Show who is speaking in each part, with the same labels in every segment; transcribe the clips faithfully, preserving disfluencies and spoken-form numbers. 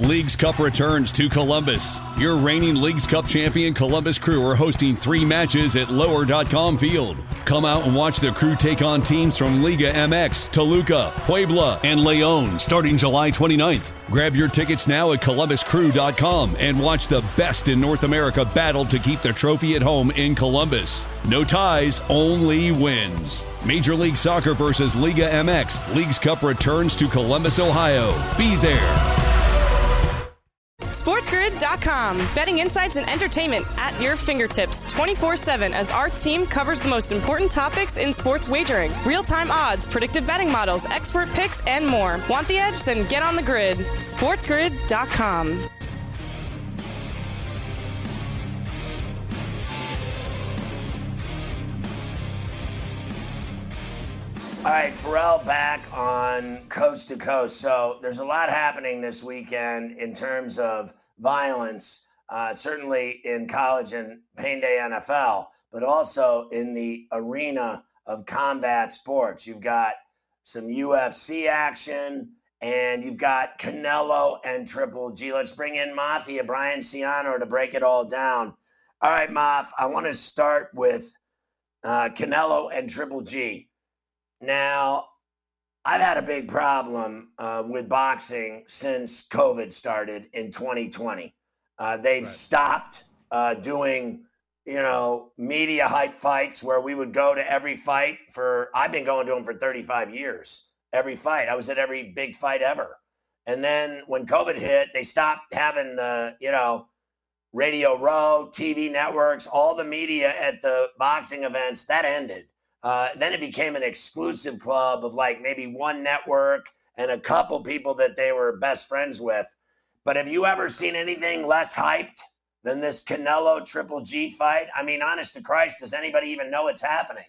Speaker 1: Leagues Cup returns to Columbus. Your reigning Leagues Cup champion Columbus Crew are hosting three matches at lower dot com Field. Come out and watch the Crew take on teams from Liga M X, Toluca, Puebla, and León starting July twenty-ninth. Grab your tickets now at columbus crew dot com and watch the best in North America battle to keep the trophy at home in Columbus. No ties, only wins. Major League Soccer versus Liga M X. Leagues Cup returns to Columbus, Ohio. Be there.
Speaker 2: sports grid dot com. Betting insights and entertainment at your fingertips twenty-four seven as our team covers the most important topics in sports wagering. Real-time odds, predictive betting models, expert picks, and more. Want the edge? Then get on the grid. sports grid dot com.
Speaker 3: All right, Pharrell back on Coast to Coast. So there's a lot happening this weekend in terms of violence, uh, certainly in college and Pain Day N F L, but also in the arena of combat sports. You've got some U F C action, and you've got Canelo and Triple G. Let's bring in Mafia, Brian Ciano, to break it all down. All right, Maf, I want to start with uh, Canelo and Triple G. Now, I've had a big problem uh, with boxing since COVID started in twenty twenty. Uh, they've right. stopped uh, doing, you know, media hype fights where we would go to every fight for, I've been going to them for thirty-five years, every fight. I was at every big fight ever. And then when COVID hit, they stopped having the, you know, Radio Row, T V networks, all the media at the boxing events. That ended. Uh, then it became an exclusive club of like maybe one network and a couple people that they were best friends with. But have you ever seen anything less hyped than this Canelo Triple G fight? I mean, honest to Christ, does anybody even know it's happening?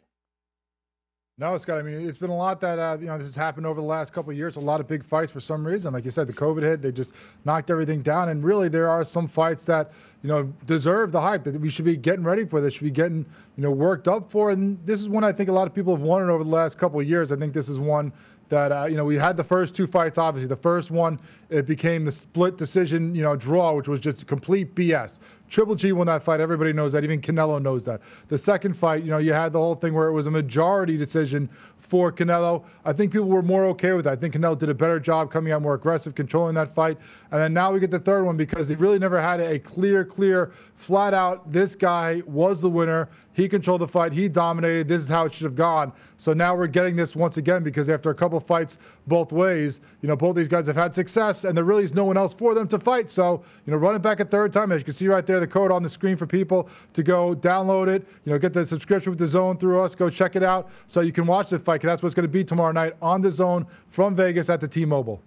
Speaker 4: No, Scott. I mean, it's been a lot that, uh, you know, this has happened over the last couple of years. A lot of big fights for some reason. Like you said, the COVID hit, they just knocked everything down. And really, there are some fights that, you know, deserve the hype, that we should be getting ready for, that should be getting, you know, worked up for. And this is one I think a lot of people have wanted over the last couple of years. I think this is one that, uh, you know, we had the first two fights, obviously. The first one, it became the split decision, you know, draw, which was just complete B S. Triple G won that fight. Everybody knows that. Even Canelo knows that. The second fight, you know, you had the whole thing where it was a majority decision for Canelo. I think people were more okay with that. I think Canelo did a better job coming out more aggressive, controlling that fight. And then now we get the third one because he really never had a clear, clear, flat out, this guy was the winner. He controlled the fight. He dominated. This is how it should have gone. So now we're getting this once again because after a couple fights both ways, you know, both these guys have had success and there really is no one else for them to fight. So, you know, run it back a third time. As you can see right there, the code on the screen for people to go download it, you know, get the subscription with DAZN through us, go check it out so you can watch the fight, because that's what's going to be tomorrow night on DAZN from Vegas at the T-Mobile.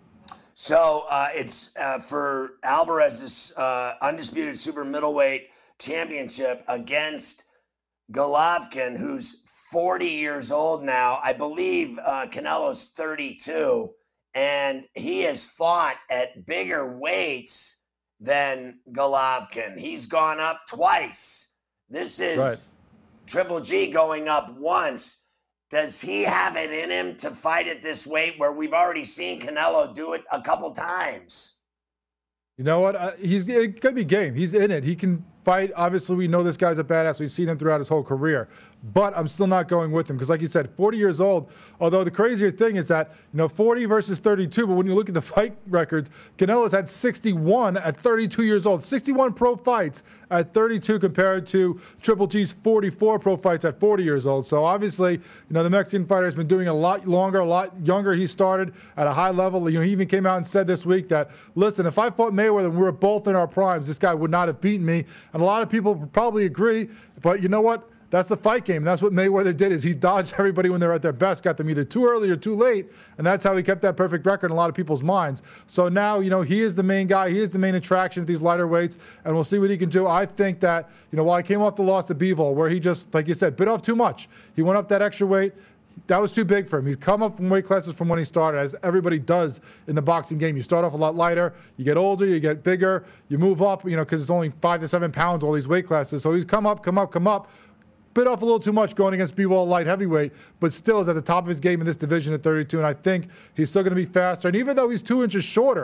Speaker 3: So uh, it's uh, for Alvarez's uh, undisputed super middleweight championship against Golovkin, who's forty years old now. I believe uh, Canelo's thirty-two, and he has fought at bigger weights than Golovkin. He's gone up twice. This is right. Triple G going up once. Does he have it in him to fight at this weight where we've already seen Canelo do it a couple times?
Speaker 4: You know what? Uh, he's going to be game. He's in it. He can fight. Obviously, we know this guy's a badass. We've seen him throughout his whole career. But I'm still not going with him because, like you said, forty years old. Although the crazier thing is that, you know, forty versus thirty-two. But when you look at the fight records, Canelo's had sixty-one at thirty-two years old. sixty-one pro fights at thirty-two compared to Triple G's forty-four pro fights at forty years old. So obviously, you know, the Mexican fighter has been doing a lot longer, a lot younger. He started at a high level. You know, he even came out and said this week that, listen, if I fought Mayweather and we were both in our primes, this guy would not have beaten me. And a lot of people probably agree. But you know what? That's the fight game. That's what Mayweather did, is he dodged everybody when they were at their best, got them either too early or too late, and that's how he kept that perfect record in a lot of people's minds. So now, you know, he is the main guy. He is the main attraction at these lighter weights, and we'll see what he can do. I think that, you know, while he came off the loss to Bivol, where he just, like you said, bit off too much. He went up that extra weight. That was too big for him. He's come up from weight classes from when he started, as everybody does in the boxing game. You start off a lot lighter, you get older, you get bigger, you move up, you know, because it's only five to seven pounds, all these weight classes. So he's come up, come up, come up. Bit off a little too much going against Bivol light heavyweight, but still is at the top of his game in this division at thirty-two, and I think he's still going to be faster. And even though he's two inches shorter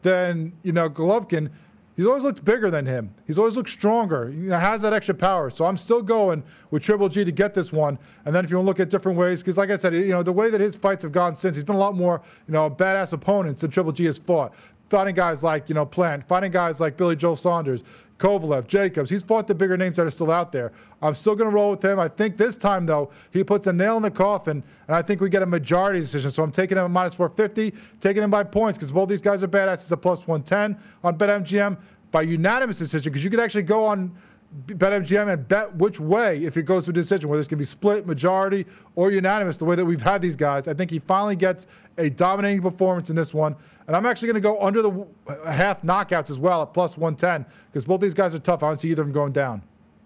Speaker 4: than, you know, Golovkin, he's always looked bigger than him. He's always looked stronger. He has that extra power. So I'm still going with Triple G to get this one. And then if you want to look at different ways, because like I said, you know, the way that his fights have gone since, he's been a lot more, you know, badass opponents than Triple G has fought. Fighting guys like, you know, Plant, fighting guys like Billy Joe Saunders, Kovalev, Jacobs. He's fought the bigger names that are still out there. I'm still going to roll with him. I think this time, though, he puts a nail in the coffin, and I think we get a majority decision. So I'm taking him at minus four fifty, taking him by points, because both these guys are badass. It's a plus one ten on BetMGM by unanimous decision, because you could actually go on BetMGM and bet which way if it goes to a decision, whether it's going to be split, majority, or unanimous, the way that we've had these guys. I think he finally gets a dominating performance in this one. And I'm actually going to go under the half knockouts as well at plus one ten, because both these guys are tough. I don't see either of them going down.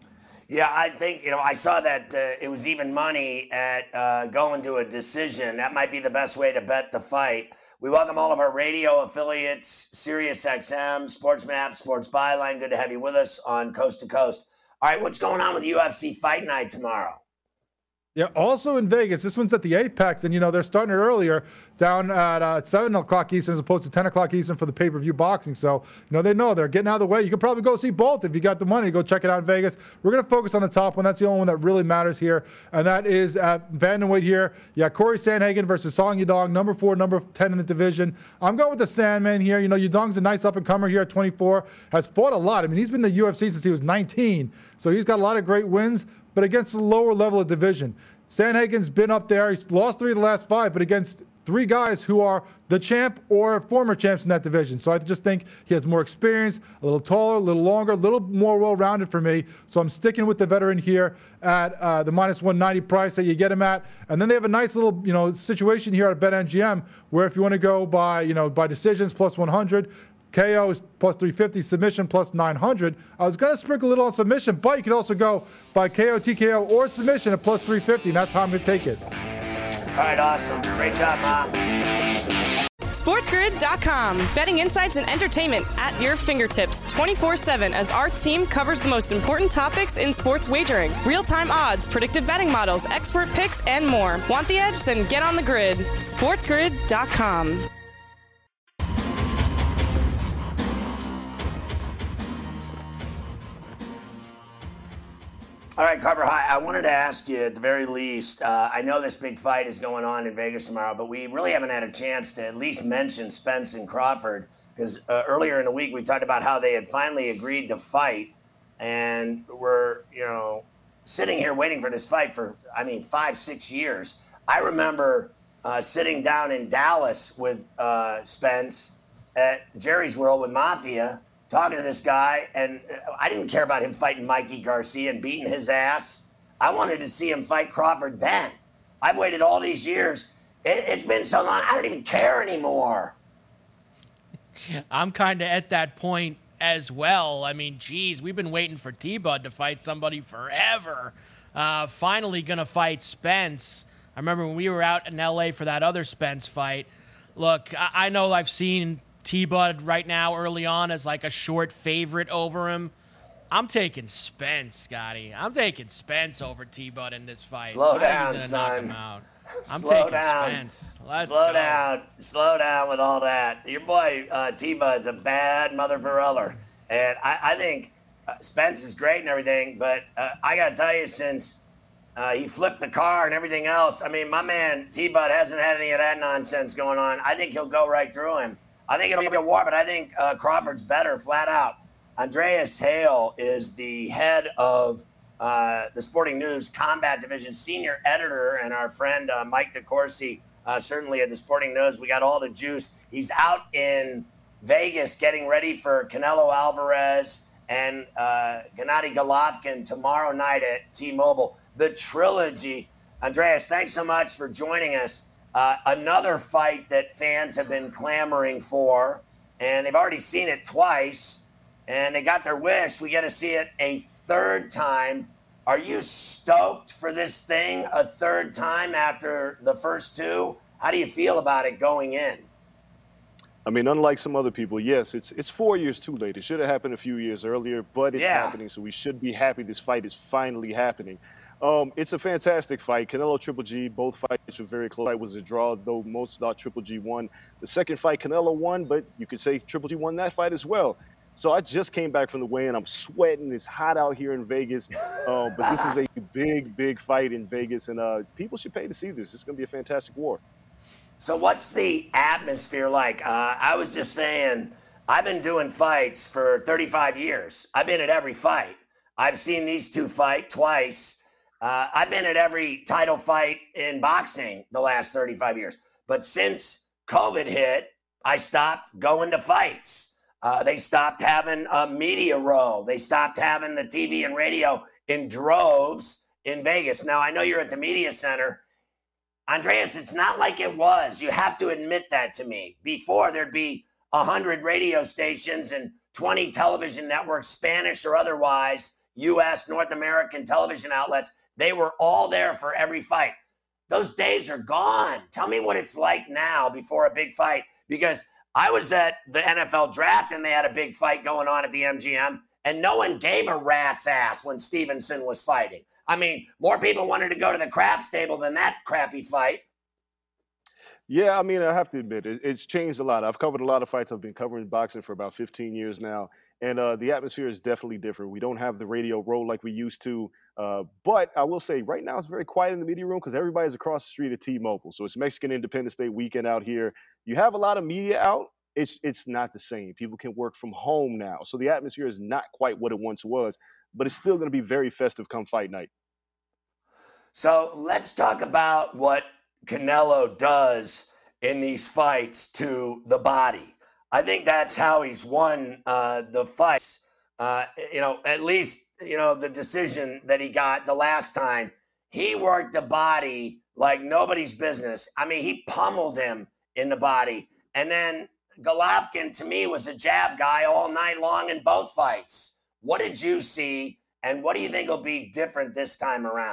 Speaker 3: Yeah, I think, you know, I saw that uh, it was even money at uh, going to a decision. That might be the best way to bet the fight. We welcome all of our radio affiliates, SiriusXM, SportsMap, Sports Byline. Good to have you with us on Coast to Coast. All right, what's going on with U F C Fight Night tomorrow?
Speaker 4: Yeah, also in Vegas. This one's at the Apex, and, you know, they're starting it earlier down at uh, seven o'clock Eastern as opposed to ten o'clock Eastern for the pay-per-view boxing. So, you know, they know they're getting out of the way. You could probably go see both if you got the money to go check it out in Vegas. We're going to focus on the top one. That's the only one that really matters here, and that is at bantamweight here. Yeah, Corey Sandhagen versus Song Yadong, number four, number ten in the division. I'm going with the Sandman here. You know, Yadong's a nice up-and-comer here at twenty-four, has fought a lot. I mean, he's been in the U F C since he was nineteen, so he's got a lot of great wins, but against the lower level of division. Sandhagen's been up there. He's lost three of the last five, but against three guys who are the champ or former champs in that division. So I just think he has more experience, a little taller, a little longer, a little more well-rounded for me. So I'm sticking with the veteran here at uh, the minus one ninety price that you get him at. And then they have a nice little, you know, situation here at BetMGM where if you want to go by, you know, by decisions plus one hundred, K O is plus three fifty, submission plus nine hundred. I was going to sprinkle a little on submission, but you could also go by K O, T K O, or submission at plus three fifty, and that's how I'm going to take it.
Speaker 3: All right, awesome. Great job, Moff.
Speaker 2: SportsGrid dot com. Betting insights and entertainment at your fingertips twenty-four seven as our team covers the most important topics in sports wagering. Real-time odds, predictive betting models, expert picks, and more. Want the edge? Then get on the grid. SportsGrid dot com.
Speaker 3: All right, Carver, hi. I wanted to ask you at the very least, uh, I know this big fight is going on in Vegas tomorrow, but we really haven't had a chance to at least mention Spence and Crawford, because uh, earlier in the week we talked about how they had finally agreed to fight, and we're, you know, sitting here waiting for this fight for, I mean, five, six years. I remember uh, sitting down in Dallas with uh, Spence at Jerry's World with Mafia, talking to this guy, and I didn't care about him fighting Mikey Garcia and beating his ass. I wanted to see him fight Crawford then. I've waited all these years. It, it's been so long, I don't even care anymore.
Speaker 5: I'm kind of at that point as well. I mean, geez, we've been waiting for T-Bud to fight somebody forever. Uh, finally going to fight Spence. I remember when we were out in L A for that other Spence fight. Look, I, I know I've seen T-Bud right now early on as like a short favorite over him. I'm taking Spence, Scotty. I'm taking Spence over T-Bud in this fight.
Speaker 3: Slow down, son.
Speaker 5: Knock him out. I'm
Speaker 3: Slow
Speaker 5: taking
Speaker 3: down.
Speaker 5: Spence. Let's
Speaker 3: Slow
Speaker 5: go.
Speaker 3: down. Slow down with all that. Your boy uh, T-Bud's a bad mother forever. And I, I think uh, Spence is great and everything, but uh, I got to tell you, since uh, he flipped the car and everything else, I mean, my man T-Bud hasn't had any of that nonsense going on. I think he'll go right through him. I think it'll be a war, but I think uh, Crawford's better, flat out. Andreas Hale is the head of uh, the Sporting News Combat Division, senior editor, and our friend uh, Mike DeCourcy, uh, certainly at the Sporting News. We got all the juice. He's out in Vegas getting ready for Canelo Alvarez and uh, Gennady Golovkin tomorrow night at T-Mobile. The trilogy. Andreas, thanks so much for joining us. Uh, another fight that fans have been clamoring for, and they've already seen it twice, and they got their wish. We get to see it a third time. Are you stoked for this thing a third time after the first two? How do you feel about it going in?
Speaker 6: I mean, unlike some other people, yes, it's it's four years too late. It should have happened a few years earlier, but it's
Speaker 3: Yeah.
Speaker 6: happening, so we should be happy this fight is finally happening. Um, it's a fantastic fight. Canelo Triple G, both fights were very close. It was a draw, though most thought Triple G won. The second fight, Canelo won, but you could say Triple G won that fight as well. So I just came back from the weigh-in. I'm sweating. It's hot out here in Vegas, uh, but this is a big, big fight in Vegas, and uh, people should pay to see this. It's going to be a fantastic war.
Speaker 3: So what's the atmosphere like? Uh, I was just saying, I've been doing fights for thirty-five years. I've been at every fight. I've seen these two fight twice. Uh, I've been at every title fight in boxing the last thirty-five years. But since COVID hit, I stopped going to fights. Uh, they stopped having a media row. They stopped having the T V and radio in droves in Vegas. Now, I know you're at the media center. Andreas, it's not like it was. You have to admit that to me. Before, there'd be one hundred radio stations and twenty television networks, Spanish or otherwise, U S, North American television outlets. They were all there for every fight. Those days are gone. Tell me what it's like now before a big fight, because I was at the N F L draft and they had a big fight going on at the M G M, and no one gave a rat's ass when Stevenson was fighting. I mean, more people wanted to go to the craps table than that crappy fight.
Speaker 6: Yeah, I mean, I have to admit, it, it's changed a lot. I've covered a lot of fights. I've been covering boxing for about fifteen years now, and uh, the atmosphere is definitely different. We don't have the radio roll like we used to, uh, but I will say right now it's very quiet in the media room because everybody's across the street at T-Mobile. So it's Mexican Independence Day weekend out here. You have a lot of media out. It's it's not the same. People can work from home now, so the atmosphere is not quite what it once was, but it's still going to be very festive come fight night.
Speaker 3: So let's talk about what Canelo does in these fights to the body. I think that's how he's won uh, the fights. Uh, you know, at least, you know, the decision that he got the last time, he worked the body like nobody's business. I mean, he pummeled him in the body. And then Golovkin, to me, was a jab guy all night long in both fights. What did you see, and what do you think will be different this time around?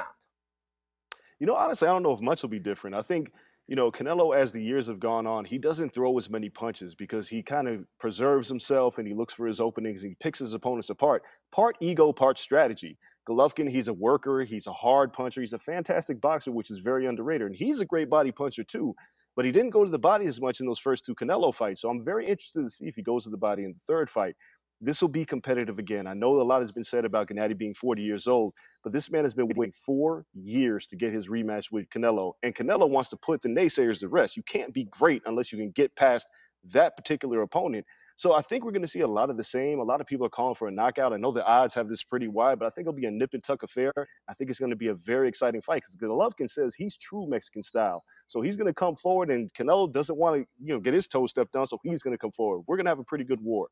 Speaker 6: You know, honestly, I don't know if much will be different. I think, you know, Canelo, as the years have gone on, he doesn't throw as many punches because he kind of preserves himself and he looks for his openings. He picks his opponents apart. Part ego, part strategy. Golovkin, he's a worker. He's a hard puncher. He's a fantastic boxer, which is very underrated. And he's a great body puncher, too. But he didn't go to the body as much in those first two Canelo fights. So I'm very interested to see if he goes to the body in the third fight. This will be competitive again. I know a lot has been said about Gennady being forty years old, but this man has been waiting four years to get his rematch with Canelo. And Canelo wants to put the naysayers to rest. You can't be great unless you can get past that particular opponent. So I think we're going to see a lot of the same. A lot of people are calling for a knockout. I know the odds have this pretty wide, but I think it'll be a nip and tuck affair. I think it's going to be a very exciting fight because Golovkin says he's true Mexican style. So he's going to come forward, and Canelo doesn't want to, you know, get his toes stepped on, so he's going to come forward. We're going to have a pretty good war.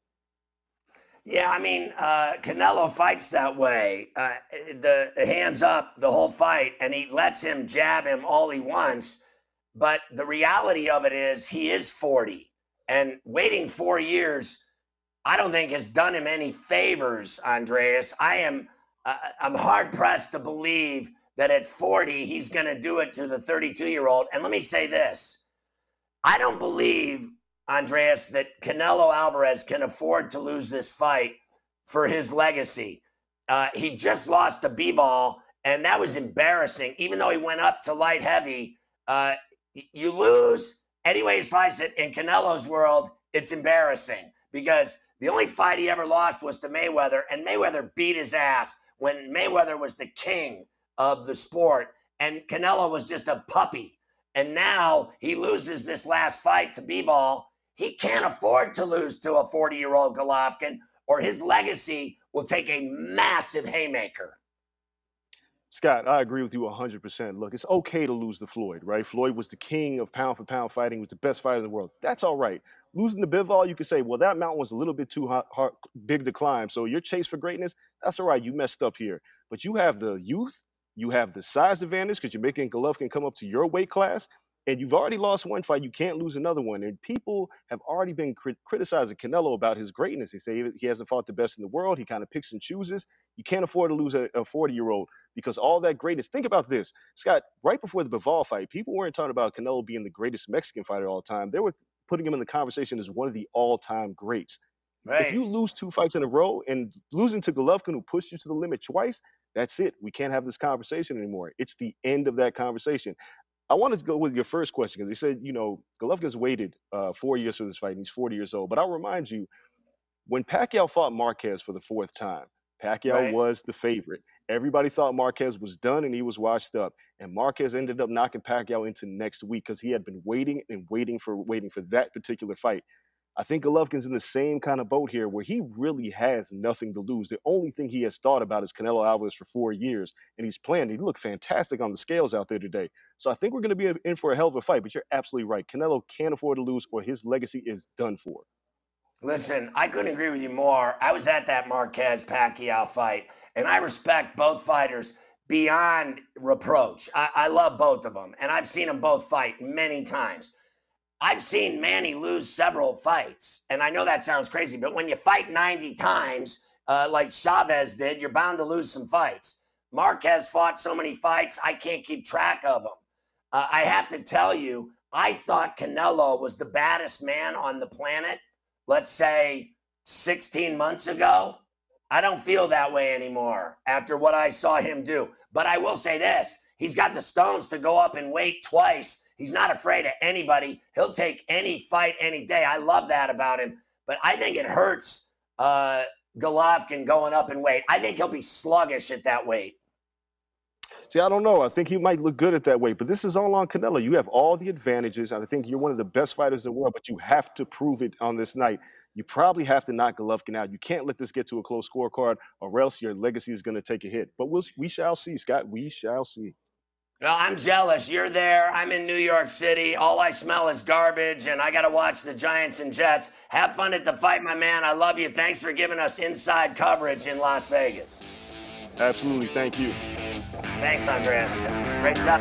Speaker 3: Yeah, I mean, uh, Canelo fights that way. Uh, the, the hands up the whole fight, and he lets him jab him all he wants. But the reality of it is he is forty, and waiting four years, I don't think has done him any favors, Andreas. I am uh, I'm hard pressed to believe that at forty he's going to do it to the thirty-two-year-old. And let me say this: I don't believe, Andreas, that Canelo Alvarez can afford to lose this fight for his legacy. Uh, he just lost to Bivol, and that was embarrassing. Even though he went up to light heavy, uh, you lose any way you slice it. In Canelo's world, it's embarrassing because the only fight he ever lost was to Mayweather, and Mayweather beat his ass when Mayweather was the king of the sport, and Canelo was just a puppy. And now he loses this last fight to Bivol. He can't afford to lose to a forty-year-old Golovkin, or his legacy will take a massive haymaker.
Speaker 6: Scott, I agree with you one hundred percent. Look, it's okay to lose to Floyd, right? Floyd was the king of pound-for-pound fighting, was the best fighter in the world. That's all right. Losing to Bivol, you could say, well, that mountain was a little bit too hard, hard, big to climb. So your chase for greatness, that's all right. You messed up here. But you have the youth, you have the size advantage because you're making Golovkin come up to your weight class. And you've already lost one fight. You can't lose another one. And people have already been crit- criticizing Canelo about his greatness. They say he hasn't fought the best in the world. He kind of picks and chooses. You can't afford to lose a forty-year-old because all that greatness. Think about this, Scott. Right before the Bivol fight, people weren't talking about Canelo being the greatest Mexican fighter of all time. They were putting him in the conversation as one of the all-time greats.
Speaker 3: Right.
Speaker 6: If you lose two fights in a row and losing to Golovkin, who pushed you to the limit twice, that's it. We can't have this conversation anymore. It's the end of that conversation. I wanted to go with your first question because he said, you know, Golovkin's waited uh, four years for this fight, and he's forty years old. But I'll remind you, when Pacquiao fought Marquez for the fourth time, Pacquiao
Speaker 3: Right.
Speaker 6: was the favorite. Everybody thought Marquez was done and he was washed up. And Marquez ended up knocking Pacquiao into next week because he had been waiting and waiting for waiting for that particular fight. I think Golovkin's in the same kind of boat here where he really has nothing to lose. The only thing he has thought about is Canelo Alvarez for four years, and he's planned. He looked fantastic on the scales out there today. So I think we're going to be in for a hell of a fight, but you're absolutely right. Canelo can't afford to lose or his legacy is done for.
Speaker 3: Listen, I couldn't agree with you more. I was at that Marquez-Pacquiao fight, and I respect both fighters beyond reproach. I, I love both of them, and I've seen them both fight many times. I've seen Manny lose several fights, and I know that sounds crazy, but when you fight ninety times, uh, like Chavez did, you're bound to lose some fights. Marquez fought so many fights, I can't keep track of them. Uh, I have to tell you, I thought Canelo was the baddest man on the planet, let's say sixteen months ago. I don't feel that way anymore after what I saw him do. But I will say this, he's got the stones to go up and weight twice. He's not afraid of anybody. He'll take any fight any day. I love that about him. But I think it hurts uh, Golovkin going up in weight. I think he'll be sluggish at that weight.
Speaker 6: See, I don't know. I think he might look good at that weight, but this is all on Canelo. You have all the advantages. I think you're one of the best fighters in the world, but you have to prove it on this night. You probably have to knock Golovkin out. You can't let this get to a close scorecard, or else your legacy is going to take a hit. But we'll, we shall see, Scott. We shall see.
Speaker 3: Well, I'm jealous. You're there. I'm in New York City. All I smell is garbage, and I got to watch the Giants and Jets. Have fun at the fight, my man. I love you. Thanks for giving us inside coverage in Las Vegas.
Speaker 6: Absolutely. Thank you.
Speaker 3: Thanks, Andreas. Great job.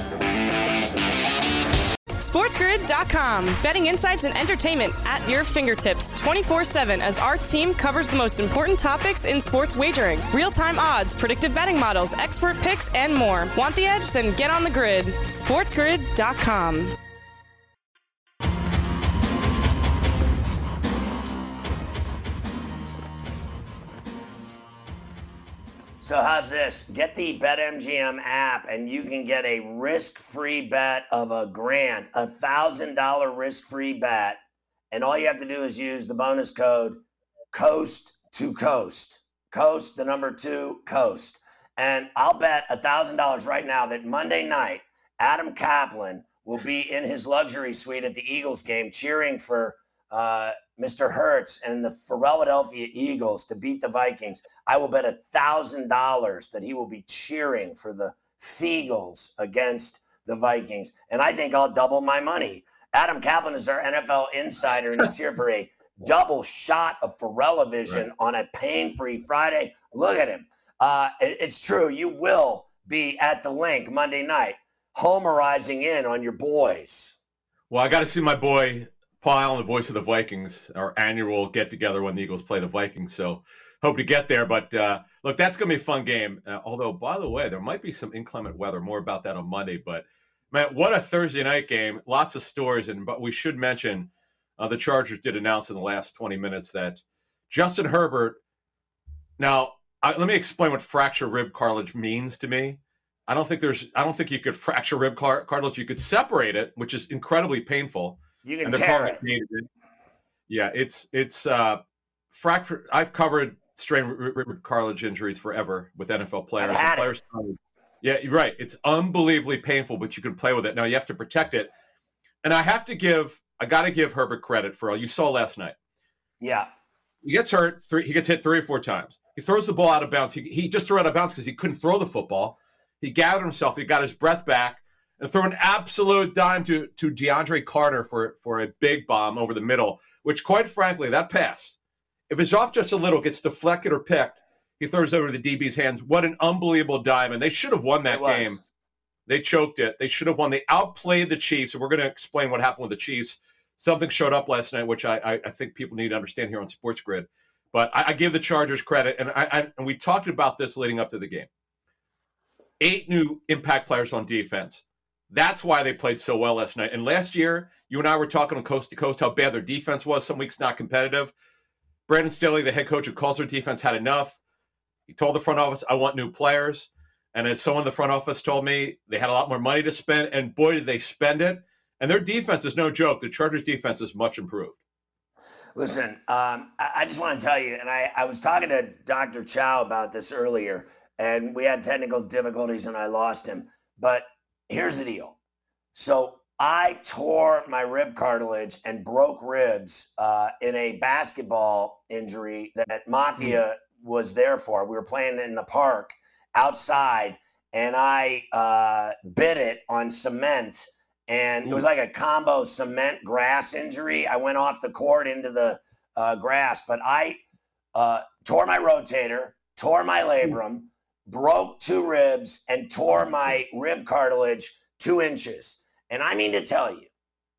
Speaker 2: SportsGrid dot com. Betting insights and entertainment at your fingertips twenty-four seven as our team covers the most important topics in sports wagering. Real-time odds, predictive betting models, expert picks, and more. Want the edge? Then get on the grid. SportsGrid dot com.
Speaker 3: So how's this? Get the BetMGM app and you can get a risk-free bet of a grand, a one thousand dollars risk-free bet. And all you have to do is use the bonus code Coast to Coast. Coast, the number two, Coast. And I'll bet one thousand dollars right now that Monday night, Adam Kaplan will be in his luxury suite at the Eagles game cheering for uh, Mister Hurts and the Philadelphia Eagles to beat the Vikings. I will bet one thousand dollars that he will be cheering for the Feagles against the Vikings. And I think I'll double my money. Adam Kaplan is our N F L insider, and he's here for a double shot of Pharrell-a-Vision right. on a pain-free Friday. Look at him. Uh, it, it's true. You will be at the link Monday night, homerizing in on your boys.
Speaker 7: Well, I got to see my boy Paul Allen, the voice of the Vikings, our annual get-together when the Eagles play the Vikings. So hope to get there. But, uh, look, that's going to be a fun game. Uh, although, by the way, there might be some inclement weather. More about that on Monday. But, man, what a Thursday night game. Lots of stories. And but we should mention uh, the Chargers did announce in the last twenty minutes that Justin Herbert – now, I, let me explain what fracture rib cartilage means to me. I don't think there's – I don't think you could fracture rib car- cartilage. You could separate it, which is incredibly painful.
Speaker 3: You can tear it.
Speaker 7: it. Yeah, it's it's uh, fracture. I've covered strained rib cartilage injuries forever with N F L players.
Speaker 3: I've had
Speaker 7: players
Speaker 3: it.
Speaker 7: Yeah, you're right. It's unbelievably painful, but you can play with it. Now you have to protect it, and I have to give. I got to give Herbert credit for all you saw last night.
Speaker 3: Yeah,
Speaker 7: he gets hurt. Three, he gets hit three or four times. He throws the ball out of bounds. He he just threw out of bounds because he couldn't throw the football. He gathered himself. He got his breath back. And throw an absolute dime to, to DeAndre Carter for, for a big bomb over the middle, which, quite frankly, that pass, if it's off just a little, gets deflected or picked, he throws over the D B's hands. What an unbelievable dime. And they should have won that game. They choked it. They should have won. They outplayed the Chiefs. And we're going to explain what happened with the Chiefs. Something showed up last night, which I, I, I think people need to understand here on Sports Grid. But I, I give the Chargers credit. And, I, I, and we talked about this leading up to the game. Eight new impact players on defense. That's why they played so well last night. And last year, you and I were talking on Coast to Coast how bad their defense was. Some weeks not competitive. Brandon Staley, the head coach who calls their defense, had enough. He told the front office, I want new players. And as someone in the front office told me, they had a lot more money to spend. And boy, did they spend it. And their defense is no joke. The Chargers defense is much improved.
Speaker 3: Listen, um, I, I just want to tell you, and I, I was talking to Doctor Chow about this earlier, and we had technical difficulties and I lost him. But here's the deal. So I tore my rib cartilage and broke ribs uh, in a basketball injury that Mafia mm-hmm. was there for. We were playing in the park outside, and I uh, bit it on cement. And it was like a combo cement grass injury. I went off the court into the uh, grass, but I uh, tore my rotator, tore my labrum, broke two ribs, and tore my rib cartilage two inches. And I mean to tell you,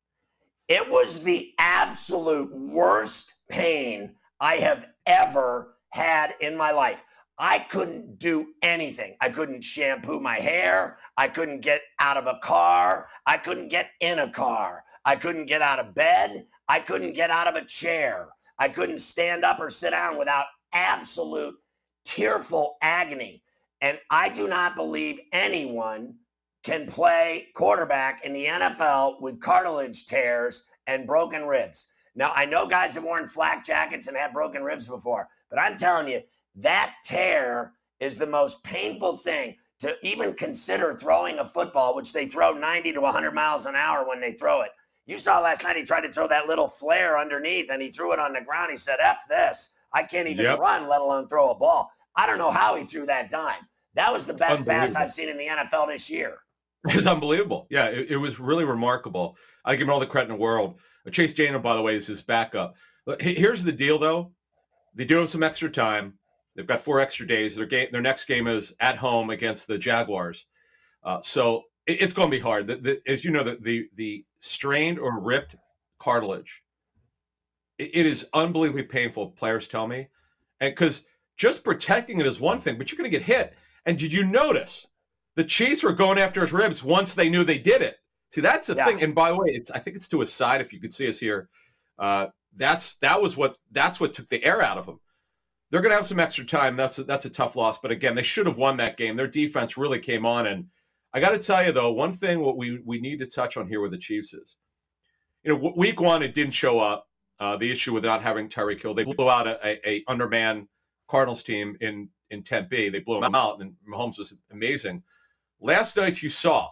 Speaker 3: it was the absolute worst pain I have ever had in my life. I couldn't do anything. I couldn't shampoo my hair. I couldn't get out of a car. I couldn't get in a car. I couldn't get out of bed. I couldn't get out of a chair. I couldn't stand up or sit down without absolute tearful agony. And I do not believe anyone can play quarterback in the N F L with cartilage tears and broken ribs. Now, I know guys have worn flak jackets and had broken ribs before, but I'm telling you, that tear is the most painful thing. To even consider throwing a football, which they throw ninety to one hundred miles an hour when they throw it. You saw last night he tried to throw that little flare underneath, and he threw it on the ground. He said, F this. I can't even yep. run, let alone throw a ball. I don't know how he threw that dime. That was the best pass I've seen in the N F L this year.
Speaker 7: It's unbelievable. Yeah, it, it was really remarkable. I give him all the credit in the world. Chase Daniel, by the way, is his backup. Here's the deal, though. They do have some extra time. They've got four extra days. Their game, their next game is at home against the Jaguars. Uh, so it, it's going to be hard. The, the, as you know, the, the the strained or ripped cartilage, it, it is unbelievably painful, players tell me. And because just protecting it is one thing, but you're going to get hit. And did you notice the Chiefs were going after his ribs once they knew they did it? See, that's the yeah. thing. And by the way, it's I think it's to his side. If you could see us here, uh, that's that was what that's what took the air out of him. They're going to have some extra time. That's a, that's a tough loss. But again, they should have won that game. Their defense really came on. And I got to tell you, though, one thing what we, we need to touch on here with the Chiefs is, you know, week one, it didn't show up. Uh, the issue with not having Tyreek Hill. They blew out a, a, a undermanned Cardinals team in, in Tempe. They blew them out, and Mahomes was amazing. Last night, you saw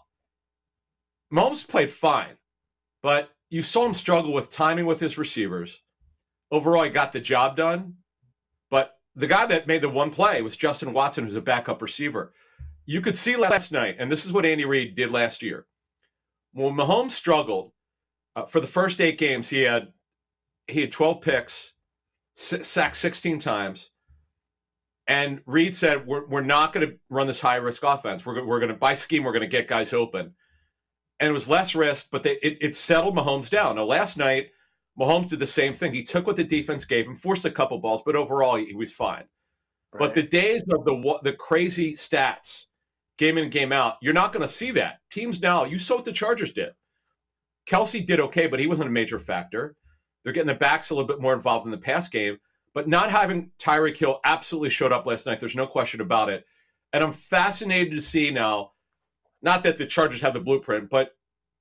Speaker 7: Mahomes played fine, but you saw him struggle with timing with his receivers. Overall, he got the job done. But the guy that made the one play was Justin Watson, who's a backup receiver. You could see last night, and this is what Andy Reid did last year. When Mahomes struggled, uh, for the first eight games, he had he had twelve picks, s- sacked sixteen times, and Reid said, we're, we're not going to run this high-risk offense. We're, we're going to, by scheme, we're going to get guys open. And it was less risk, but they, it, it settled Mahomes down. Now, last night, Mahomes did the same thing. He took what the defense gave him, forced a couple balls, but overall he, he was fine. Right. But the days of the the crazy stats, game in and game out, you're not going to see that. Teams now, you saw what the Chargers did. Kelsey did okay, but he wasn't a major factor. They're getting the backs a little bit more involved in the pass game. But not having Tyreek Hill absolutely showed up last night. There's no question about it. And I'm fascinated to see now, not that the Chargers have the blueprint, but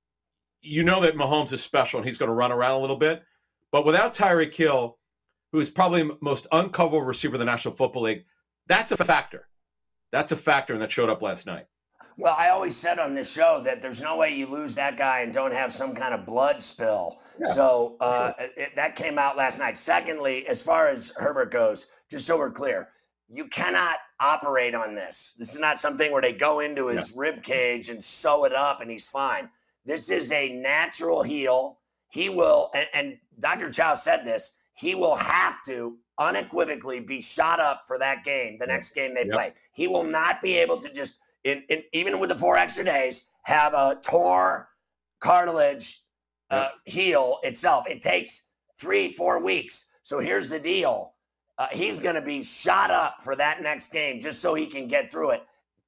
Speaker 7: you know that Mahomes is special and he's going to run around a little bit. But without Tyreek Hill, who is probably the most uncoverable receiver in the National Football League, that's a factor. That's a factor, and that showed up last night.
Speaker 3: Well, I always said on this show that there's no way you lose that guy and don't have some kind of blood spill. Yeah. So uh, it, that came out last night. Secondly, as far as Herbert goes, just so we're clear, you cannot operate on this. This is not something where they go into his yeah. rib cage and sew it up and he's fine. This is a natural heel. He will, and, and Doctor Chow said this, he will have to unequivocally be shot up for that game, the next game they yep. play. He will not be able to just, in, in even with the four extra days, have a torn cartilage uh, yep. heel itself. It takes three, four weeks. So here's the deal. Uh, he's going to be shot up for that next game just so he can get through it.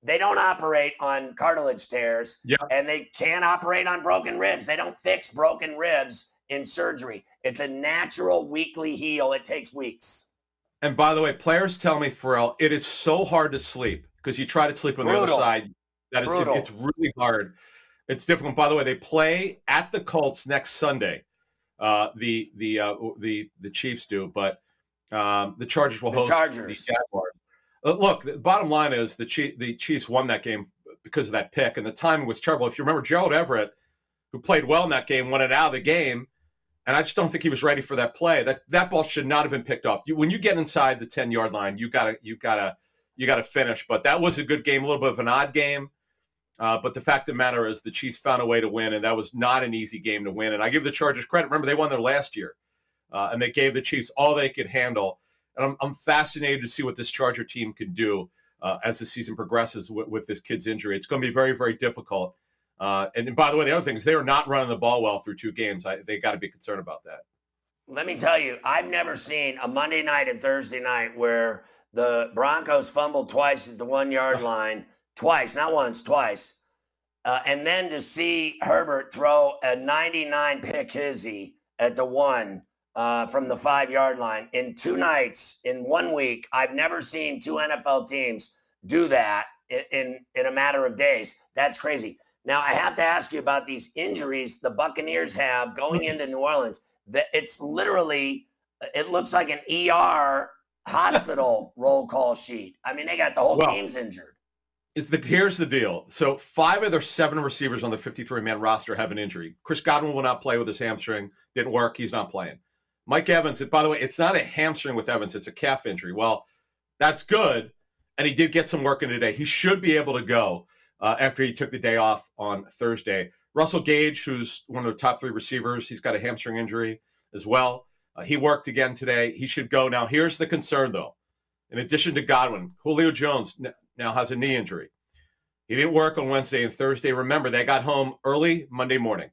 Speaker 3: they don't operate on cartilage tears,
Speaker 7: yeah.
Speaker 3: and they can't operate on broken ribs. They don't fix broken ribs in surgery. It's a natural weekly heal. It takes weeks.
Speaker 7: And by the way, players tell me, Pharrell, it is so hard to sleep because you try to sleep on
Speaker 3: Brutal.
Speaker 7: the other side. That is, it, it's really hard. It's difficult. By the way, they play at the Colts next Sunday. Uh, the the uh, the the Chiefs do, but um, the Chargers will
Speaker 3: the
Speaker 7: host
Speaker 3: Chargers.
Speaker 7: the Jaguars. Uh, look, the bottom line is the Chief, the Chiefs won that game because of that pick, and the timing was terrible. If you remember, Gerald Everett, who played well in that game, won it out of the game, and I just don't think he was ready for that play. That that ball should not have been picked off. You, when you get inside the ten-yard line, you gotta you gotta you gotta finish. But that was a good game, a little bit of an odd game. Uh, but the fact of the matter is the Chiefs found a way to win, and that was not an easy game to win. And I give the Chargers credit. Remember, they won there last year, uh, and they gave the Chiefs all they could handle. And I'm, I'm fascinated to see what this Charger team can do uh, as the season progresses with, with this kid's injury. It's going to be very, very difficult. Uh, and, and by the way, the other thing is they are not running the ball well through two games. I, they got to be concerned about that.
Speaker 3: Let me tell you, I've never seen a Monday night and Thursday night where the Broncos fumbled twice at the one-yard line. Twice, not once, twice. Uh, and then to see Herbert throw a ninety-nine pick hizzy at the one uh, from the five-yard line in two nights, in one week, I've never seen two N F L teams do that in, in, in a matter of days. That's crazy. Now, I have to ask you about these injuries the Buccaneers have going into New Orleans. That it's literally, it looks like an E R hospital roll call sheet. I mean, they got the whole
Speaker 7: well,
Speaker 3: team's injured.
Speaker 7: It's the here's the deal. So five of their seven receivers on the fifty-three man roster have an injury. Chris Godwin will not play with his hamstring. Didn't work. He's not playing. Mike Evans, by the way, it's not a hamstring with Evans. It's a calf injury. Well, that's good. And he did get some work in today. He should be able to go uh, after he took the day off on Thursday. Russell Gage, who's one of the top three receivers, he's got a hamstring injury as well. Uh, he worked again today. He should go. Now, here's the concern, though. In addition to Godwin, Julio Jones now has a knee injury. He didn't work on Wednesday and Thursday. Remember, they got home early Monday morning.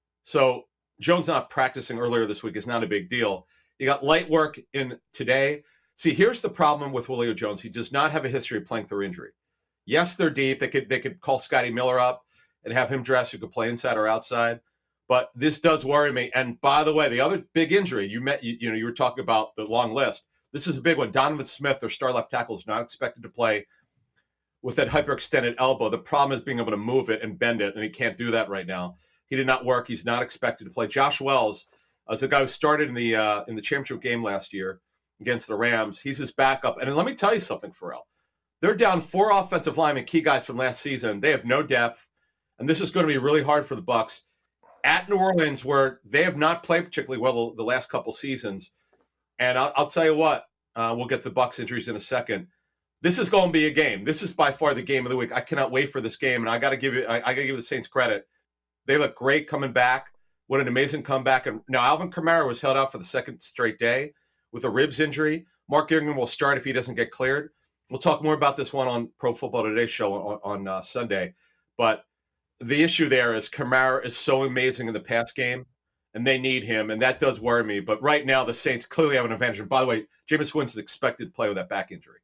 Speaker 7: So Jones not practicing earlier this week is not a big deal. He got light work in today. See, here's the problem with Julio Jones. He does not have a history of playing through injury. Yes, they're deep. They could they could call Scotty Miller up and have him dress. You could play inside or outside. But this does worry me. And by the way, the other big injury, you met, you, you know, you were talking about the long list. This is a big one. Donovan Smith, their star left tackle, is not expected to play with that hyperextended elbow. The problem is being able to move it and bend it, and he can't do that right now. He did not work. He's not expected to play. Josh Wells is the guy who started in the uh, in the championship game last year against the Rams. He's his backup. And let me tell you something, Pharrell. They're down four offensive linemen, key guys from last season. They have no depth, and this is going to be really hard for the Bucs at New Orleans, where they have not played particularly well the last couple seasons. And I'll, I'll tell you what, uh, we'll get the Bucs injuries in a second. This is going to be a game. This is by far the game of the week. I cannot wait for this game, and I got to give you, I, I got to give the Saints credit. They look great coming back. What an amazing comeback! And now Alvin Kamara was held out for the second straight day with a ribs injury. Mark Ingram will start if he doesn't get cleared. We'll talk more about this one on Pro Football Today show on, on uh, Sunday. But the issue there is Kamara is so amazing in the pass game, and they need him, and that does worry me. But right now, the Saints clearly have an advantage. And by the way, Jameis Winston is expected to play with that back injury.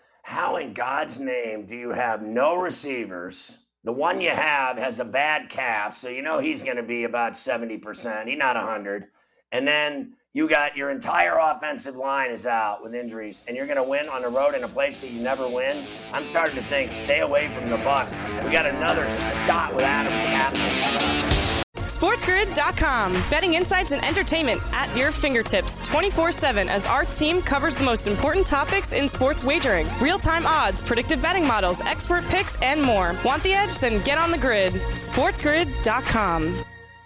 Speaker 3: How in God's name do you have no receivers? The one you have has a bad calf, so you know he's going to be about seventy percent. He's not one hundred. And then you got your entire offensive line is out with injuries, and you're going to win on the road in a place that you never win? I'm starting to think, stay away from the Bucs. We got another shot with Adam Kaplan.
Speaker 2: SportsGrid dot com. Betting insights and entertainment at your fingertips twenty-four seven as our team covers the most important topics in sports wagering. Real-time odds, predictive betting models, expert picks, and more. Want the edge? Then get on the grid. SportsGrid dot com.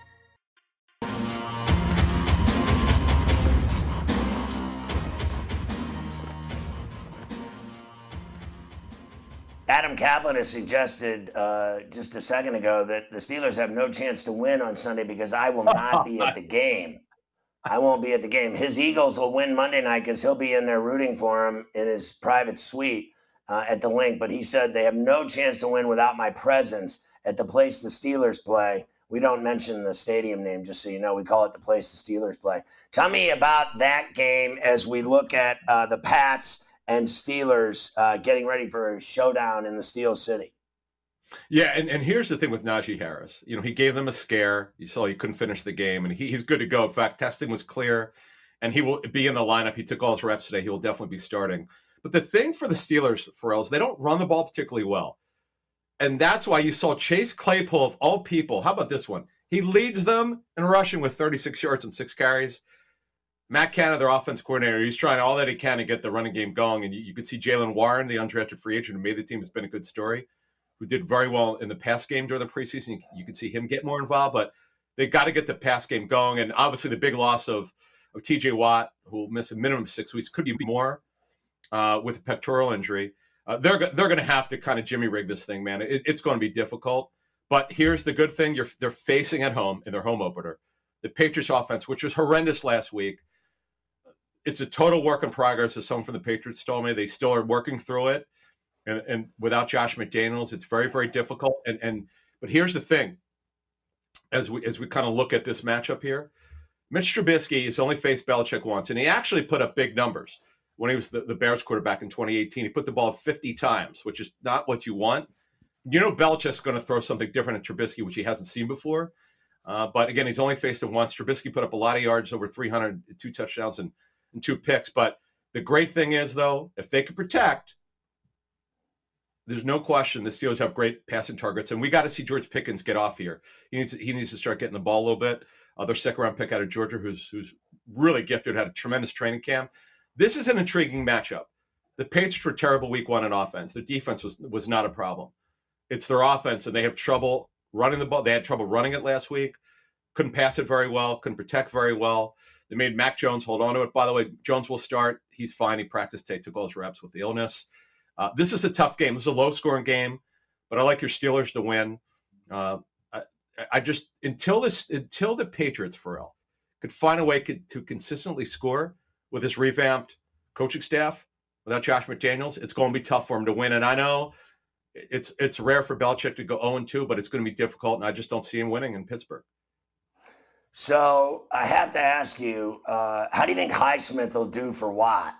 Speaker 3: Adam Kaplan has suggested uh, just a second ago that the Steelers have no chance to win on Sunday because I will not be at the game. I won't be at the game. His Eagles will win Monday night because he'll be in there rooting for him in his private suite uh, at the Link. But he said they have no chance to win without my presence at the place the Steelers play. We don't mention the stadium name, just so you know. We call it the place the Steelers play. Tell me about that game as we look at uh, the Pats and Steelers uh, getting ready for a showdown in the Steel City.
Speaker 7: Yeah, and, and here's the thing with Najee Harris. You know, he gave them a scare. You saw he couldn't finish the game, and he, he's good to go. In fact, testing was clear, and he will be in the lineup. He took all his reps today. He will definitely be starting. But the thing for the Steelers, Pharrell, is they don't run the ball particularly well. And that's why you saw Chase Claypool, of all people. How about this one? He leads them in rushing with thirty-six yards and six carries. Matt Canada, their offense coordinator, he's trying all that he can to get the running game going. And you, you could see Jalen Warren, the undrafted free agent who made the team, has been a good story, who did very well in the pass game during the preseason. You, you could see him get more involved, but they got to get the pass game going. And obviously the big loss of, of T J Watt, who will miss a minimum of six weeks, could be more uh, with a pectoral injury. Uh, they're they're going to have to kind of Jimmy rig this thing, man. It, it's going to be difficult. But here's the good thing. You're, they're facing at home in their home opener the Patriots offense, which was horrendous last week. It's a total work in progress, as someone from the Patriots told me. They still are working through it. And, and without Josh McDaniels, it's very, very difficult. And and but here's the thing. As we as we kind of look at this matchup here, Mitch Trubisky has only faced Belichick once, and he actually put up big numbers when he was the, the Bears quarterback in twenty eighteen. He put the ball fifty times, which is not what you want. You know Belichick's going to throw something different at Trubisky, which he hasn't seen before. Uh, but again, he's only faced him once. Trubisky put up a lot of yards, over three hundred, two touchdowns and, and two picks. But the great thing is, though, if they can protect, there's no question the Steelers have great passing targets. And we got to see George Pickens get off here. He needs to, he needs to start getting the ball a little bit. Uh, their second-round pick out of Georgia, who's who's really gifted, had a tremendous training camp. This is an intriguing matchup. The Patriots were terrible week one in offense. Their defense was was not a problem. It's their offense, and they have trouble running the ball. They had trouble running it last week. Couldn't pass it very well. Couldn't protect very well. They made Mac Jones hold on to it. By the way, Jones will start. He's fine. He practiced today, took all his reps with the illness. Uh, this is a tough game. This is a low-scoring game, but I like your Steelers to win. Uh, I, I just until this until the Patriots, Pharrell, could find a way could, to consistently score with this revamped coaching staff without Josh McDaniels, it's going to be tough for him to win. And I know it's it's rare for Belichick to go oh and two, but it's going to be difficult, and I just don't see him winning in Pittsburgh.
Speaker 3: So I have to ask you, uh, how do you think Highsmith will do for Watt?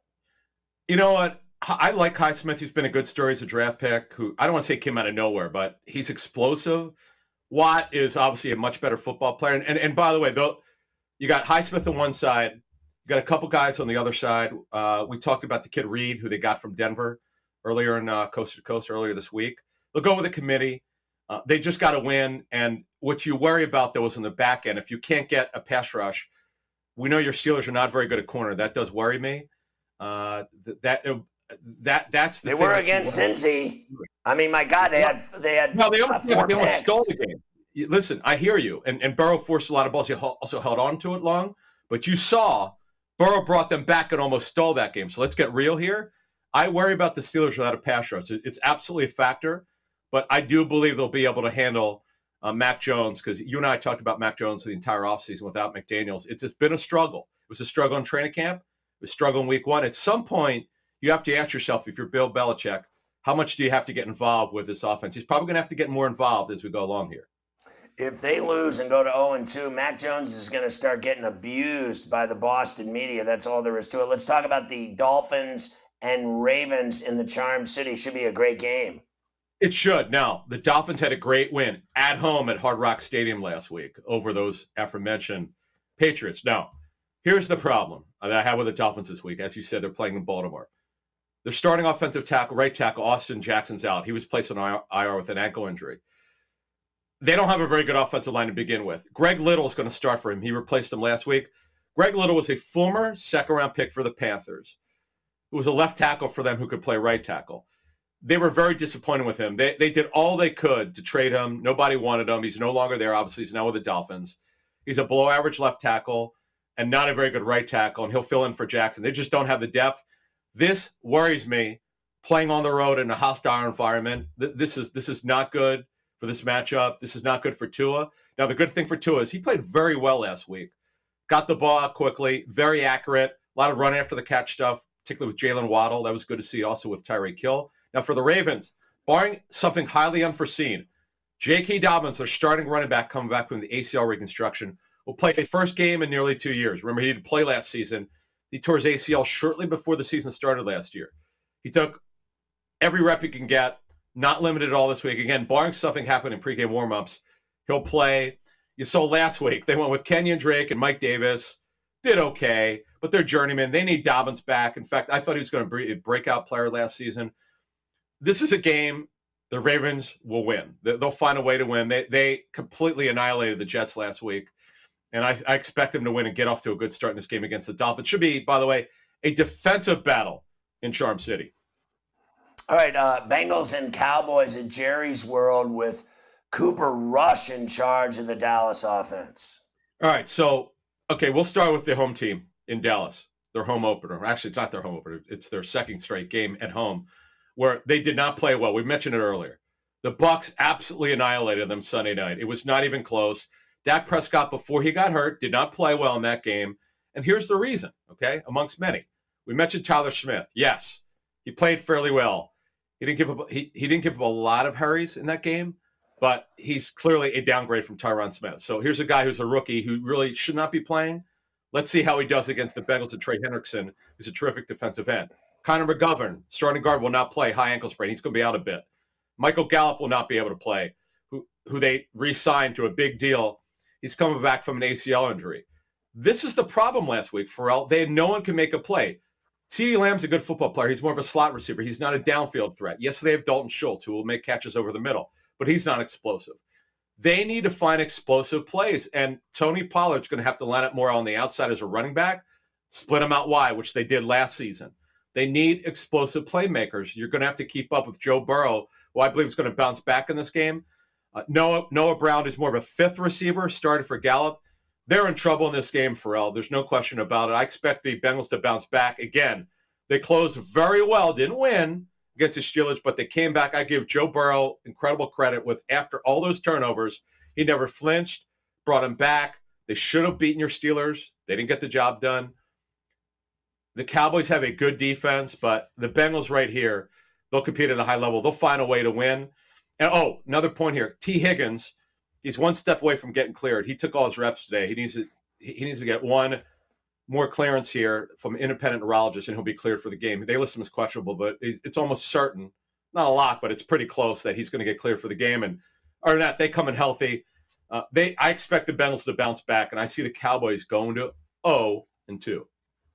Speaker 7: You know what? I like Highsmith. He's been a good story as a draft pick who I don't want to say came out of nowhere, but he's explosive. Watt is obviously a much better football player. And and, and by the way, though, you got Highsmith on one side. You got a couple guys on the other side. Uh, we talked about the kid Reed, who they got from Denver earlier in uh, Coast to Coast earlier this week. They'll go with a committee. Uh, they just got to win. And what you worry about, though, is in the back end. If you can't get a pass rush, we know your Steelers are not very good at corner. That does worry me. Uh, that that that's the
Speaker 3: they
Speaker 7: thing
Speaker 3: were
Speaker 7: that
Speaker 3: against Cincy. I mean, my God, they had they had
Speaker 7: no, they
Speaker 3: uh,
Speaker 7: almost,
Speaker 3: four
Speaker 7: they almost
Speaker 3: picks.
Speaker 7: stole the game. You- Listen, I hear you. And and Burrow forced a lot of balls. He hel- also held on to it long. But you saw Burrow brought them back and almost stole that game. So let's get real here. I worry about the Steelers without a pass rush. It- It's absolutely a factor. But I do believe they'll be able to handle uh, Mac Jones, because you and I talked about Mac Jones the entire offseason without McDaniels. It's just been a struggle. It was a struggle in training camp. It was a struggle in week one. At some point, you have to ask yourself, if you're Bill Belichick, how much do you have to get involved with this offense? He's probably going to have to get more involved as we go along here.
Speaker 3: If they lose and go to oh and two, Mac Jones is going to start getting abused by the Boston media. That's all there is to it. Let's talk about the Dolphins and Ravens in the Charm City. Should be a great game.
Speaker 7: It should. Now, the Dolphins had a great win at home at Hard Rock Stadium last week over those aforementioned Patriots. Now, here's the problem that I have with the Dolphins this week. As you said, they're playing in Baltimore. Their starting offensive tackle, right tackle, Austin Jackson's out. He was placed on I R with an ankle injury. They don't have a very good offensive line to begin with. Greg Little is going to start for him. He replaced him last week. Greg Little was a former second-round pick for the Panthers, who was a left tackle for them who could play right tackle. They were very disappointed with him. They they did all they could to trade him. Nobody wanted him. He's no longer there. Obviously, he's now with the Dolphins. He's a below-average left tackle and not a very good right tackle, and he'll fill in for Jackson. They just don't have the depth. This worries me, playing on the road in a hostile environment. This is this is not good for this matchup. This is not good for Tua. Now, the good thing for Tua is he played very well last week. Got the ball out quickly, very accurate, a lot of run after the catch stuff, particularly with Jalen Waddle. That was good to see also with Tyreek Hill. Now, for the Ravens, barring something highly unforeseen, J K. Dobbins, their starting running back coming back from the A C L reconstruction, will play his first game in nearly two years. Remember, he didn't play last season. He tore his A C L shortly before the season started last year. He took every rep he can get, not limited at all this week. Again, barring something happen in pregame warmups, he'll play. You saw last week, they went with Kenyon Drake and Mike Davis. Did okay, but they're journeymen. They need Dobbins back. In fact, I thought he was going to be a breakout player last season. This is a game the Ravens will win. They'll find a way to win. They they completely annihilated the Jets last week, and I, I expect them to win and get off to a good start in this game against the Dolphins. It should be, by the way, a defensive battle in Charm City.
Speaker 3: All right, uh, Bengals and Cowboys at Jerry's World with Cooper Rush in charge of the Dallas offense.
Speaker 7: All right, so, okay, we'll start with the home team in Dallas, their home opener. Actually, it's not their home opener. It's their second straight game at home where they did not play well. We mentioned it earlier. The Bucs absolutely annihilated them Sunday night. It was not even close. Dak Prescott, before he got hurt, did not play well in that game. And here's the reason, okay, amongst many. We mentioned Tyler Smith. Yes, he played fairly well. He didn't give up, he, he didn't give up a lot of hurries in that game, but he's clearly a downgrade from Tyron Smith. So here's a guy who's a rookie who really should not be playing. Let's see how he does against the Bengals and Trey Hendrickson, who's a terrific defensive end. Connor McGovern, starting guard, will not play, high ankle sprain. He's going to be out a bit. Michael Gallup will not be able to play, who, who they re-signed to a big deal. He's coming back from an A C L injury. This is the problem last week, Pharrell. They had no one can make a play. CeeDee Lamb's a good football player. He's more of a slot receiver. He's not a downfield threat. Yes, they have Dalton Schultz, who will make catches over the middle, but he's not explosive. They need to find explosive plays, and Tony Pollard's going to have to line up more on the outside as a running back, split him out wide, which they did last season. They need explosive playmakers. You're going to have to keep up with Joe Burrow, who I believe is going to bounce back in this game. Uh, Noah, Noah Brown is more of a fifth receiver, started for Gallup. They're in trouble in this game, Pharrell. There's no question about it. I expect the Bengals to bounce back. Again, they closed very well, didn't win against the Steelers, but they came back. I give Joe Burrow incredible credit with after all those turnovers. He never flinched, brought him back. They should have beaten your Steelers. They didn't get the job done. The Cowboys have a good defense, but the Bengals right here, they'll compete at a high level. They'll find a way to win. And, oh, another point here. T. Higgins, he's one step away from getting cleared. He took all his reps today. He needs to he needs to get one more clearance here from an independent neurologist, and he'll be cleared for the game. They list him as questionable, but it's almost certain, not a lot, but it's pretty close that he's going to get cleared for the game. And other than that, they come in healthy. Uh, they I expect the Bengals to bounce back, and I see the Cowboys going to oh and two.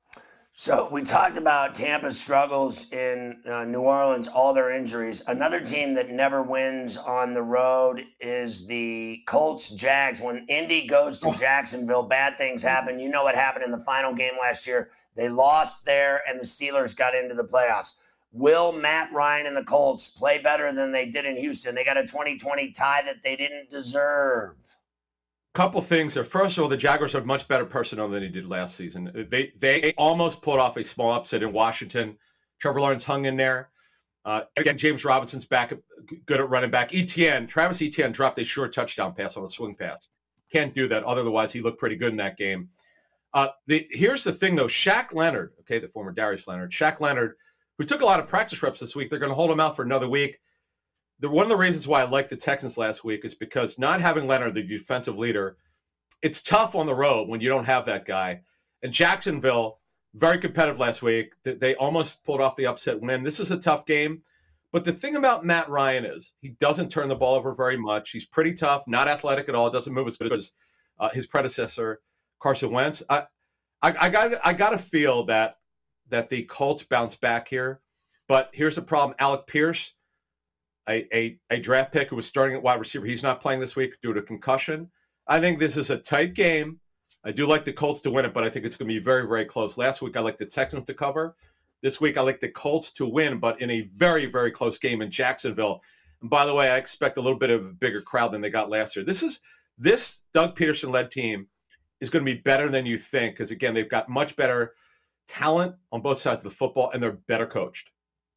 Speaker 3: So we talked about Tampa's struggles in uh, New Orleans, all their injuries. Another team that never wins on the road is the Colts Jags. When Indy goes to Jacksonville, bad things happen. You know what happened in the final game last year. They lost there, and the Steelers got into the playoffs. Will Matt Ryan and the Colts play better than they did in Houston? They got a twenty twenty tie that they didn't deserve.
Speaker 7: Couple things there. First of all, the Jaguars have much better personnel than they did last season. They they almost pulled off a small upset in Washington. Trevor Lawrence hung in there. Uh, again, James Robinson's back, good at running back. Etienne, Travis Etienne dropped a short touchdown pass on a swing pass. Can't do that. Otherwise, he looked pretty good in that game. Uh, the, here's the thing, though. Shaq Leonard, okay, the former Darius Leonard, Shaq Leonard, who took a lot of practice reps this week, they're going to hold him out for another week. The, one of the reasons why I liked the Texans last week is because not having Leonard, the defensive leader, it's tough on the road when you don't have that guy. And Jacksonville, very competitive last week. They almost pulled off the upset win. This is a tough game. But the thing about Matt Ryan is he doesn't turn the ball over very much. He's pretty tough, not athletic at all, doesn't move as good as uh, his predecessor, Carson Wentz. I, I, I got I got to feel that that the Colts bounce back here. But here's the problem. Alec Pierce, A, a, a draft pick who was starting at wide receiver. He's not playing this week due to concussion. I think this is a tight game. I do like the Colts to win it, but I think it's going to be very, very close. Last week, I like the Texans to cover. This week, I like the Colts to win, but in a very, very close game in Jacksonville. And by the way, I expect a little bit of a bigger crowd than they got last year. This is this Doug Peterson-led team is going to be better than you think because, again, they've got much better talent on both sides of the football, and they're better coached.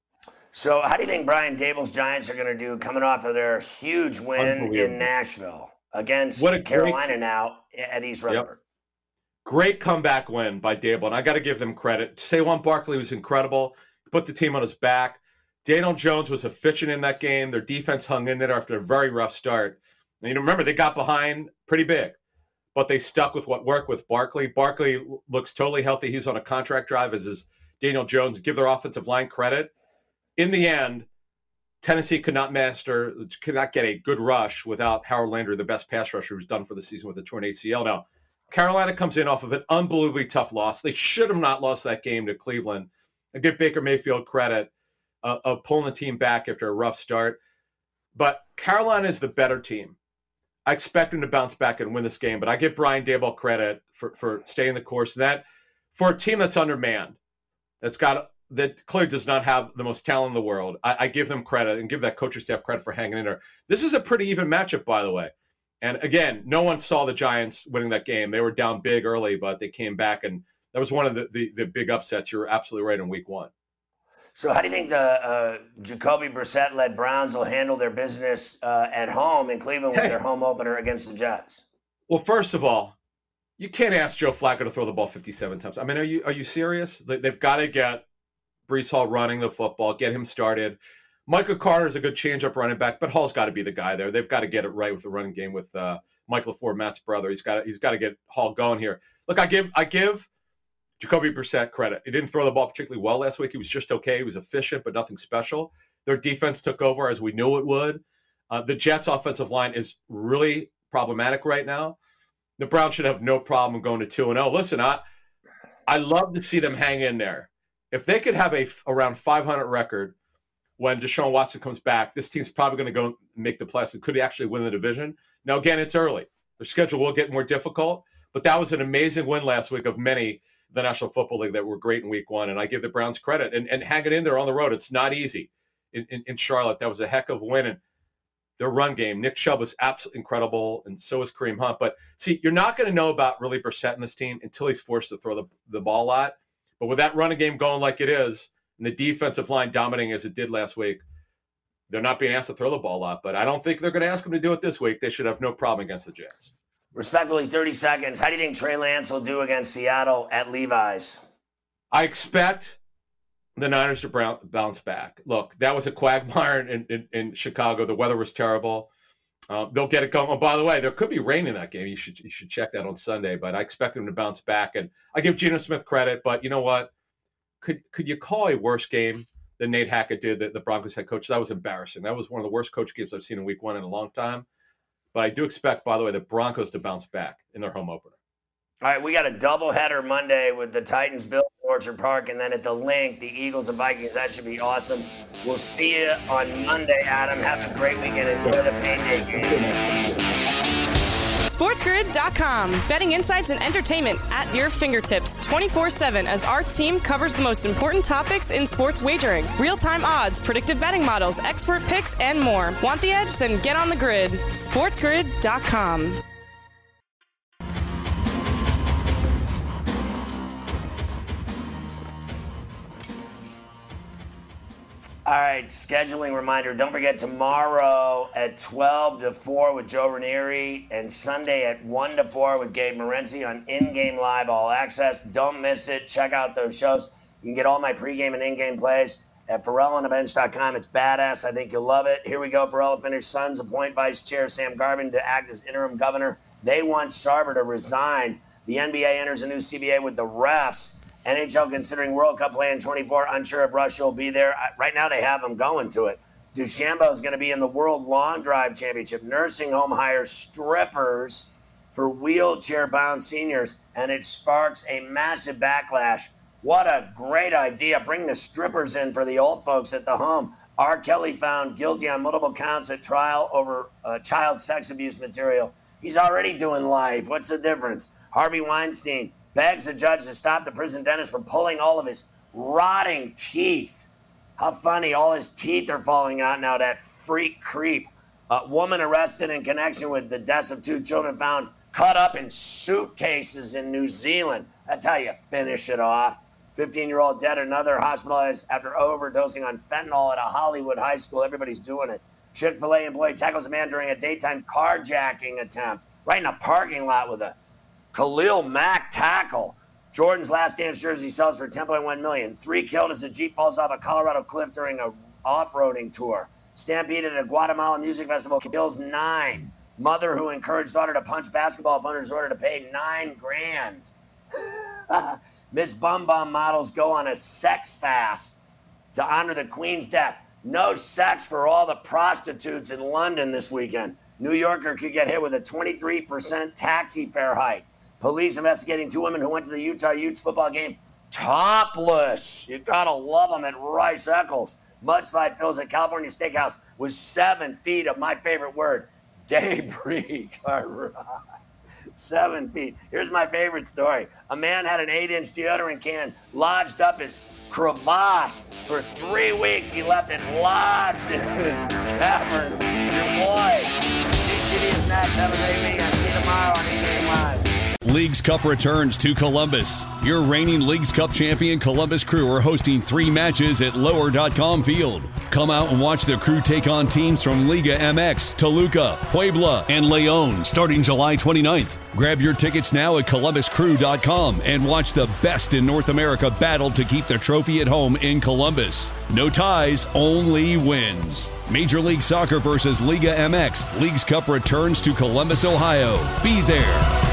Speaker 3: So how do you think Brian Daboll's Giants are going to do coming off of their huge win in Nashville against what a Carolina great, now at East Rutherford? Yep.
Speaker 7: Great comeback win by Daboll, and I got to give them credit. Saquon Barkley was incredible. He put the team on his back. Daniel Jones was efficient in that game. Their defense hung in there after a very rough start. And you know, remember, they got behind pretty big. but they stuck with what worked with Barkley. Barkley looks totally healthy. He's on a contract drive, as is Daniel Jones. Give their offensive line credit. In the end, Tennessee could not master, could not get a good rush without Howard Landry, the best pass rusher who's done for the season with a torn A C L. Now, Carolina comes in off of an unbelievably tough loss. They should have not lost that game to Cleveland. I give Baker Mayfield credit uh, of pulling the team back after a rough start. But Carolina is the better team. I expect him to bounce back and win this game, but I give Brian Daboll credit for, for staying the course. And that, for a team that's undermanned, that's got that clearly does not have the most talent in the world, I, I give them credit and give that coaching staff credit for hanging in there. This is a pretty even matchup, by the way. And again, no one saw the Giants winning that game. They were down big early, but they came back, and that was one of the, the, the big upsets. You're absolutely right in week one.
Speaker 3: So how do you think the uh, Jacoby Brissett-led Browns will handle their business uh, at home in Cleveland with
Speaker 7: Hey.
Speaker 3: their home opener against the Jets?
Speaker 7: Well, first of all, you can't ask Joe Flacco to throw the ball fifty-seven times. I mean, are you are you serious? They, they've got to get Breece Hall running the football, get him started. Michael Carter is a good change-up running back, but Hall's got to be the guy there. They've got to get it right with the running game with uh, Mike LaFleur, Matt's brother. He's got to, he's got to get Hall going here. Look, I give I give Jacoby Brissett credit. He didn't throw the ball particularly well last week. He was just okay. He was efficient, but nothing special. Their defense took over as we knew it would. Uh, the Jets' offensive line is really problematic right now. The Browns should have no problem going to two and oh. Listen, I I love to see them hang in there. If they could have a around five hundred record when Deshaun Watson comes back, this team's probably going to go make the playoffs and could actually win the division. Now, again, it's early. Their schedule will get more difficult, but that was an amazing win last week of many the National Football League that were great in week one, and I give the Browns credit. And, and hanging in there on the road, it's not easy. In, in, in Charlotte, that was a heck of a win. And their run game, Nick Chubb was absolutely incredible, and so was Kareem Hunt. But, see, you're not going to know about really Brissett in this team until he's forced to throw the, the ball a lot. But with that running game going like it is, and the defensive line dominating as it did last week, they're not being asked to throw the ball a lot. But I don't think they're going to ask them to do it this week. They should have no problem against the Jets.
Speaker 3: Respectfully, thirty seconds. How do you think Trey Lance will do against Seattle at Levi's?
Speaker 7: I expect the Niners to bounce back. Look, that was a quagmire in, in, in Chicago. The weather was terrible. Uh, they'll get it going. Oh, by the way, there could be rain in that game. You should you should check that on Sunday. But I expect them to bounce back. And I give Geno Smith credit. But you know what? Could could you call a worse game than Nate Hackett did, the, the Broncos head coach? That was embarrassing. That was one of the worst coach games I've seen in week one in a long time. But I do expect, by the way, the Broncos to bounce back in their home opener.
Speaker 3: All right, we got a doubleheader Monday with the Titans, Bills, Orchard Park, and then at the Link, the Eagles and Vikings. That should be awesome. We'll see you on Monday, Adam. Have a great weekend. Enjoy the Pain Day games.
Speaker 2: SportsGrid dot com. Betting insights and entertainment at your fingertips twenty-four seven as our team covers the most important topics in sports wagering. Real-time odds, predictive betting models, expert picks, and more. Want the edge? Then get on the grid. SportsGrid dot com.
Speaker 3: All right, scheduling reminder. Don't forget tomorrow at twelve to four with Joe Ranieri and Sunday at one to four with Gabe Morency on In-Game Live All Access. Don't miss it. Check out those shows. You can get all my pregame and in-game plays at Ferrall on the bench dot com. It's badass. I think you'll love it. Here we go. Ferrall to finish. Suns appoint Vice Chair Sam Garvin to act as interim governor. They want Sarver to resign. The N B A enters a new C B A with the refs. N H L considering World Cup play in twenty-four. Unsure if Russia will be there. Right now they have them going to it. DeChambeau is going to be in the World Long Drive Championship. Nursing home hires strippers for wheelchair-bound seniors, and it sparks a massive backlash. What a great idea. Bring the strippers in for the old folks at the home. R. Kelly found guilty on multiple counts at trial over uh, child sex abuse material. He's already doing life. What's the difference? Harvey Weinstein begs the judge to stop the prison dentist from pulling all of his rotting teeth. How funny, all his teeth are falling out now, that freak creep. A woman arrested in connection with the deaths of two children found cut up in suitcases in New Zealand. That's how you finish it off. fifteen-year-old dead, another hospitalized after overdosing on fentanyl at a Hollywood high school. Everybody's doing it. Chick-fil-A employee tackles a man during a daytime carjacking attempt right in a parking lot with a Khalil Mack tackle. Jordan's Last Dance jersey sells for ten point one million dollars. Three killed as a Jeep falls off a Colorado cliff during a off-roading tour. Stampede at a Guatemala music festival kills nine. Mother who encouraged daughter to punch basketball opponents in order to pay nine grand. Miss Bum Bum models go on a sex fast to honor the Queen's death. No sex for all the prostitutes in London this weekend. New Yorker could get hit with a twenty-three percent taxi fare hike. Police investigating two women who went to the Utah Utes football game topless. You gotta love them at Rice Eccles. Mudslide fills at California Steakhouse with seven feet of my favorite word, debris. Seven feet. Here's my favorite story. A man had an eight-inch deodorant can lodged up his crevasse. For three weeks, he left it lodged in his cavern. Your boy. G T D is next. Have a great weekend. See you tomorrow on E Game Live.
Speaker 1: Leagues Cup returns to Columbus. Your reigning Leagues Cup champion Columbus Crew are hosting three matches at lower dot com Field. Come out and watch the Crew take on teams from Liga M X, Toluca, Puebla, and Leon starting July twenty-ninth. Grab your tickets now at columbus crew dot com and watch the best in North America battle to keep the trophy at home in Columbus. No ties, only wins. Major League Soccer versus Liga M X. Leagues Cup returns to Columbus, Ohio. Be there.